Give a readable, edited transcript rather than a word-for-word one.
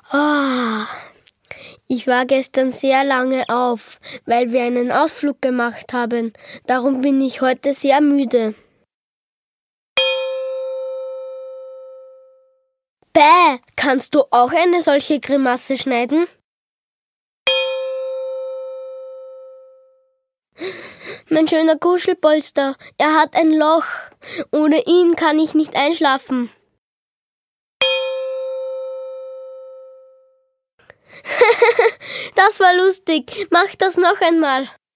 Oh, ich war gestern sehr lange auf, weil wir einen Ausflug gemacht haben. Darum bin ich heute sehr müde. Bäh, kannst du auch eine solche Grimasse schneiden? Mein schöner Kuschelpolster, er hat ein Loch. Ohne ihn kann ich nicht einschlafen. Das war lustig. Mach das noch einmal.